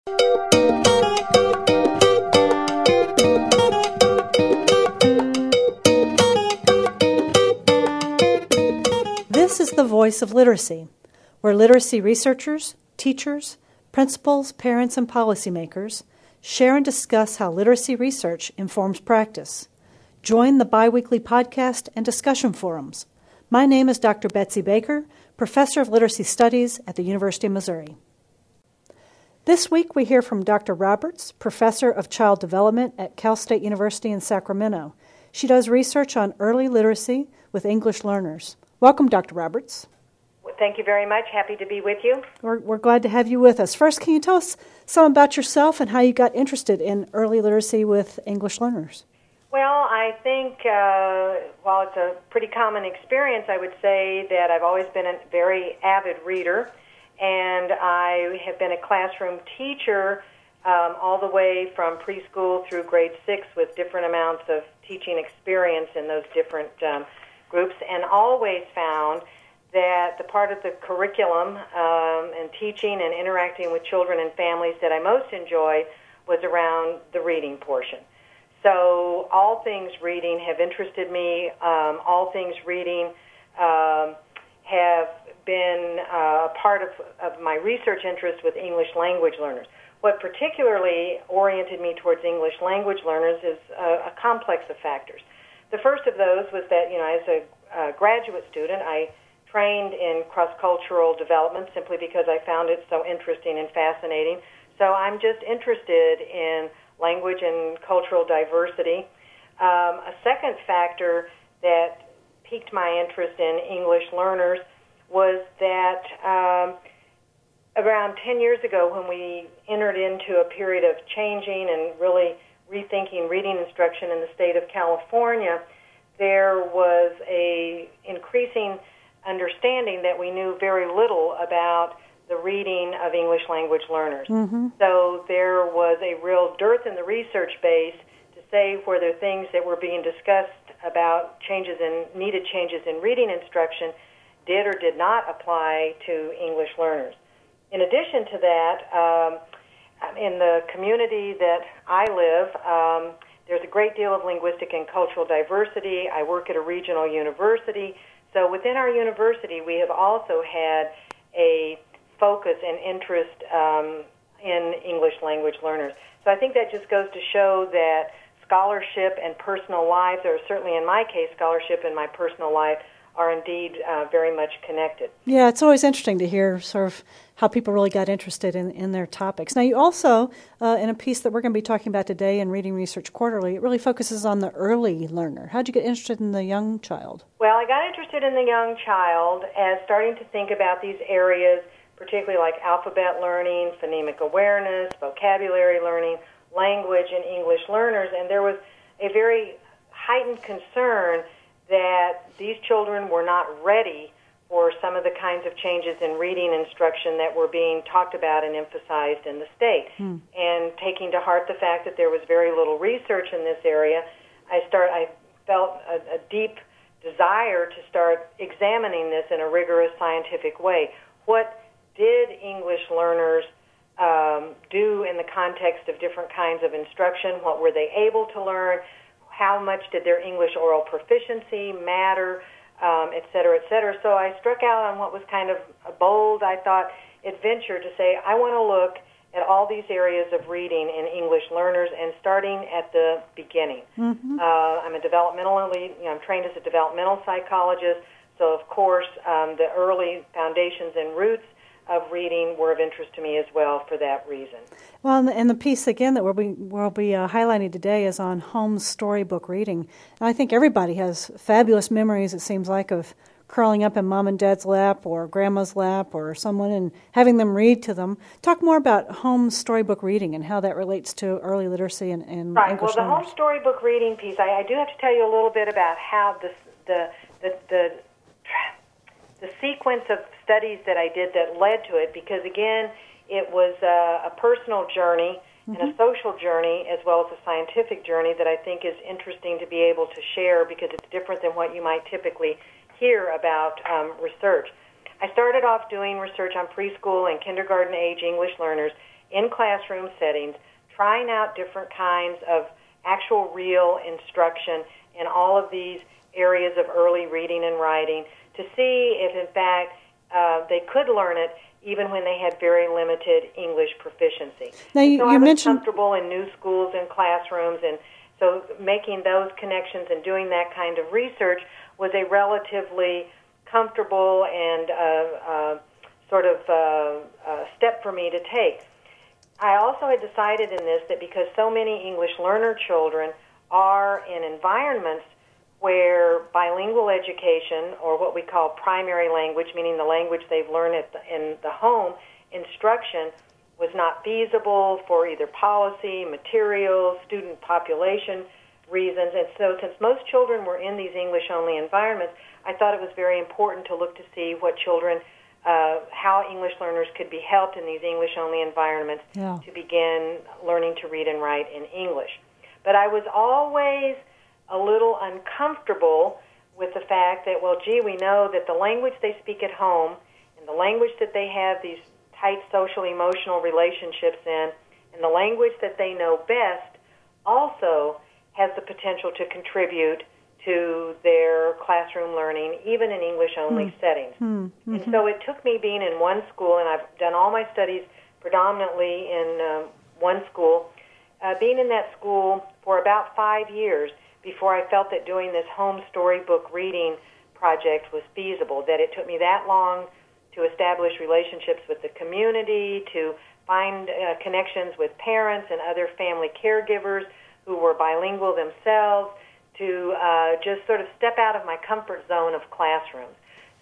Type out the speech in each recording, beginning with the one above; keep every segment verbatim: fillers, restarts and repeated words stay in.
This is the Voice of Literacy, where literacy researchers, teachers, principals, parents, and policymakers share and discuss how literacy research informs practice. Join the biweekly podcast and discussion forums. My name is Doctor Betsy Baker, Professor of Literacy Studies at the University of Missouri. This week we hear from Doctor Roberts, Professor of Child Development at Cal State University in Sacramento. She does research on early literacy with English learners. Welcome, Doctor Roberts. Well, thank you very much. Happy to be with you. We're, we're glad to have you with us. First, can you tell us some about yourself and how you got interested in early literacy with English learners? Well, I think uh, while it's a pretty common experience, I would say that I've always been a very avid reader, and I have been a classroom teacher um, all the way from preschool through grade six with different amounts of teaching experience in those different um, groups, and always found that the part of the curriculum um, and teaching and interacting with children and families that I most enjoyed was around the reading portion. So all things reading have interested me. Um, all things reading um, have been uh, a part of, of my research interest with English language learners. What particularly oriented me towards English language learners is a, a complex of factors. The first of those was that, you know, as a uh, graduate student, I trained in cross-cultural development simply because I found it so interesting and fascinating. So I'm just interested in language and cultural diversity. Um, a second factor that piqued my interest in English learners was that um, around ten years ago, when we entered into a period of changing and really rethinking reading instruction in the state of California, there was a increasing understanding that we knew very little about the reading of English language learners. Mm-hmm. So there was a real dearth in the research base to say whether things that were being discussed about changes in needed changes in reading instruction did or did not apply to English learners. In addition to that, um, in the community that I live, um, there's a great deal of linguistic and cultural diversity. I work at a regional university. So within our university, we have also had a focus and interest um, in English language learners. So I think that just goes to show that scholarship and personal lives, or certainly in my case, scholarship and my personal life, are indeed uh, very much connected. Yeah, it's always interesting to hear sort of how people really got interested in, in their topics. Now, you also, uh, in a piece that we're going to be talking about today in Reading Research Quarterly, it really focuses on the early learner. How did you get interested in the young child? Well, I got interested in the young child as starting to think about these areas, particularly like alphabet learning, phonemic awareness, vocabulary learning, language, and English learners, and there was a very heightened concern that these children were not ready for some of the kinds of changes in reading instruction that were being talked about and emphasized in the state. Hmm. And taking to heart the fact that there was very little research in this area, I start. I felt a, a deep desire to start examining this in a rigorous scientific way. What did English learners um, do in the context of different kinds of instruction? What were they able to learn? How much did their English oral proficiency matter, um, et cetera, et cetera. So I struck out on what was kind of a bold, I thought, adventure to say, I want to look at all these areas of reading in English learners and starting at the beginning. Mm-hmm. Uh, I'm a developmentally, you know, I'm trained as a developmental psychologist, so of course um, the early foundations and roots of reading were of interest to me as well for that reason. Well, and the, and the piece, again, that we'll be, we'll be uh, highlighting today is on home storybook reading. And I think everybody has fabulous memories, it seems like, of curling up in mom and dad's lap or grandma's lap or someone and having them read to them. Talk more about home storybook reading and how that relates to early literacy and, and right. English Well, the learners. home storybook reading piece, I, I do have to tell you a little bit about how this, the the the the sequence of studies that I did that led to it, because, again, it was a, a personal journey mm-hmm. and a social journey as well as a scientific journey that I think is interesting to be able to share because it's different than what you might typically hear about um, research. I started off doing research on preschool and kindergarten-age English learners in classroom settings, trying out different kinds of actual real instruction in all of these areas of early reading and writing to see if, in fact, uh, they could learn it even when they had very limited English proficiency. Now, you, so you I was mentioned comfortable in new schools and classrooms, and so making those connections and doing that kind of research was a relatively comfortable and uh, uh, sort of uh, uh, step for me to take. I also had decided in this that because so many English learner children are in environments where bilingual education, or what we call primary language, meaning the language they've learned at the, in the home, instruction, was not feasible for either policy, materials, student population reasons. And so since most children were in these English-only environments, I thought it was very important to look to see what children, uh, how English learners could be helped in these English-only environments yeah. to begin learning to read and write in English. But I was always a little uncomfortable with the fact that, well, gee, we know that the language they speak at home and the language that they have these tight social emotional relationships in and the language that they know best also has the potential to contribute to their classroom learning, even in English-only mm. settings. Mm-hmm. And so it took me being in one school, and I've done all my studies predominantly in uh, one school, uh, being in that school for about five years before I felt that doing this home storybook reading project was feasible, that it took me that long to establish relationships with the community, to find uh, connections with parents and other family caregivers who were bilingual themselves, to uh, just sort of step out of my comfort zone of classrooms.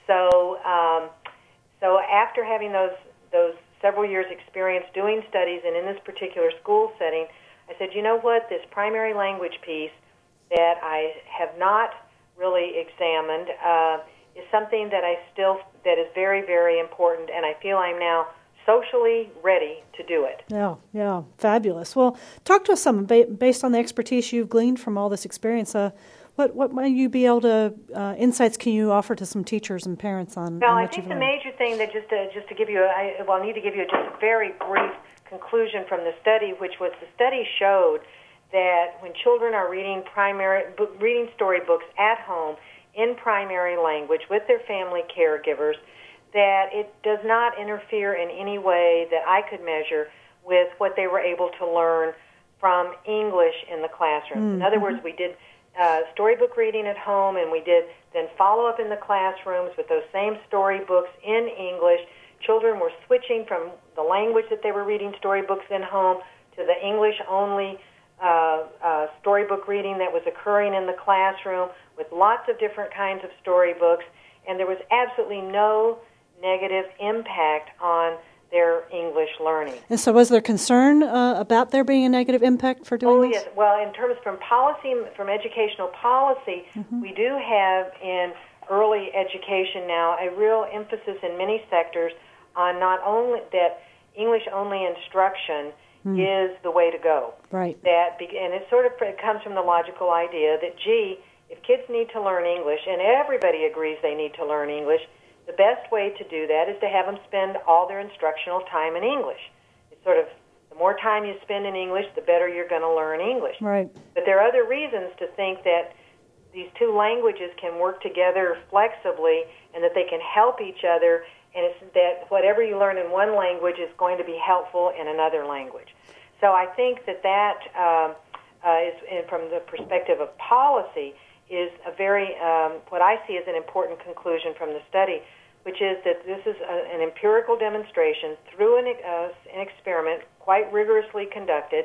So, um, so after having those those several years' experience doing studies and in this particular school setting, I said, you know what, this primary language piece that I have not really examined uh, is something that I still that is very, very important, and I feel I'm now socially ready to do it. Yeah, yeah, fabulous. Well, talk to us some ba- based on the expertise you've gleaned from all this experience. Uh, what what might you be able to uh, insights can you offer to some teachers and parents on? Well, on I what think you've the learned? major thing that just to, just to give you, a, I, well, I need to give you just a very brief conclusion from the study, which was the study showed that when children are reading primary book, reading storybooks at home in primary language with their family caregivers, that it does not interfere in any way that I could measure with what they were able to learn from English in the classroom. Mm-hmm. In other words, we did uh, storybook reading at home, and we did then follow-up in the classrooms with those same storybooks in English. Children were switching from the language that they were reading storybooks in home to the English-only uh, uh, storybook reading that was occurring in the classroom with lots of different kinds of storybooks, and there was absolutely no negative impact on their English learning. And so was there concern uh, about there being a negative impact for doing oh, this? Oh, yes. Well, in terms from policy, from educational policy, mm-hmm. we do have in early education now a real emphasis in many sectors on not only that English-only instruction mm. is the way to go. Right. That be, and it sort of it comes from the logical idea that, gee, if kids need to learn English, and everybody agrees they need to learn English, the best way to do that is to have them spend all their instructional time in English. It's sort of, the more time you spend in English, the better you're going to learn English. Right. But there are other reasons to think that these two languages can work together flexibly and that they can help each other, and it's that whatever you learn in one language is going to be helpful in another language. So I think that that um, uh, is, and from the perspective of policy, is a very, um, what I see as an important conclusion from the study, which is that this is a, an empirical demonstration through an, uh, an experiment quite rigorously conducted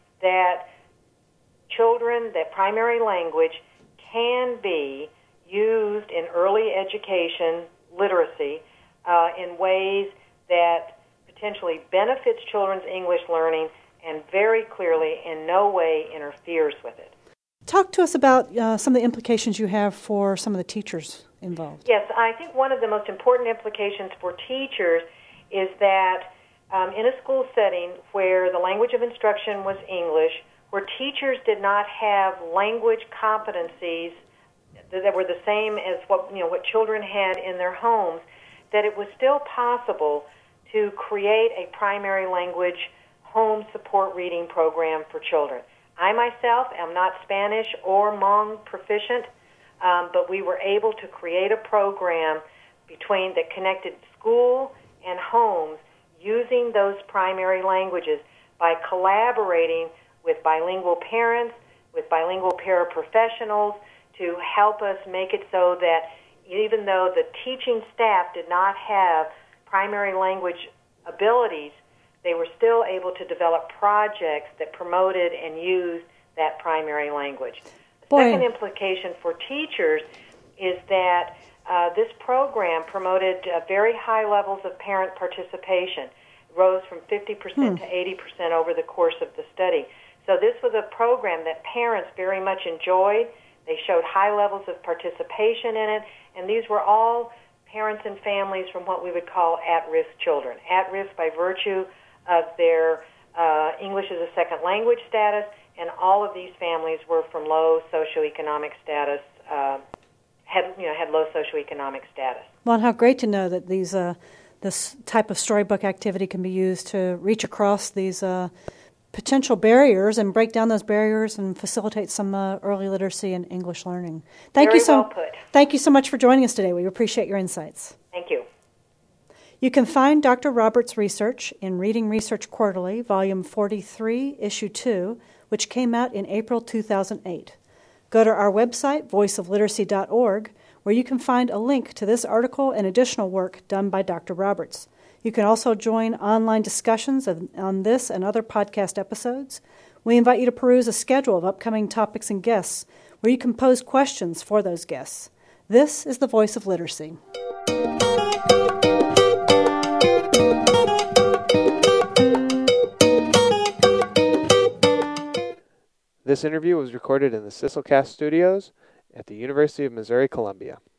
that children, that primary language can be used in early education literacy uh, in ways that potentially benefits children's English learning and very clearly in no way interferes with it. Talk to us about uh, some of the implications you have for some of the teachers involved. Yes, I think one of the most important implications for teachers is that um, in a school setting where the language of instruction was English, where teachers did not have language competencies that were the same as what you know what children had in their homes, that it was still possible to create a primary language home support reading program for children. I myself am not Spanish or Hmong proficient, um, but we were able to create a program between that connected school and homes using those primary languages by collaborating with bilingual parents, with bilingual paraprofessionals to help us make it so that even though the teaching staff did not have primary language abilities, they were still able to develop projects that promoted and used that primary language. The Boy. second implication for teachers is that uh, this program promoted uh, very high levels of parent participation. It rose from fifty percent hmm. to eighty percent over the course of the study. So this was a program that parents very much enjoyed. They showed high levels of participation in it, and these were all parents and families from what we would call at-risk children. At-risk by virtue of their uh, English as a second language status, and all of these families were from low socioeconomic status, uh, had you know had low socioeconomic status. Well, and how great to know that these uh, this type of storybook activity can be used to reach across these uh, potential barriers and break down those barriers and facilitate some uh, early literacy and English learning. Thank Very you so well put. Thank you so much for joining us today. We appreciate your insights. Thank you. You can find Doctor Roberts' research in Reading Research Quarterly, Volume forty-three, Issue two, which came out in April two thousand eight. Go to our website, voice of literacy dot org, where you can find a link to this article and additional work done by Doctor Roberts. You can also join online discussions of, on this and other podcast episodes. We invite you to peruse a schedule of upcoming topics and guests, where you can pose questions for those guests. This is the Voice of Literacy. This interview was recorded in the Sisselcast Studios at the University of Missouri-Columbia.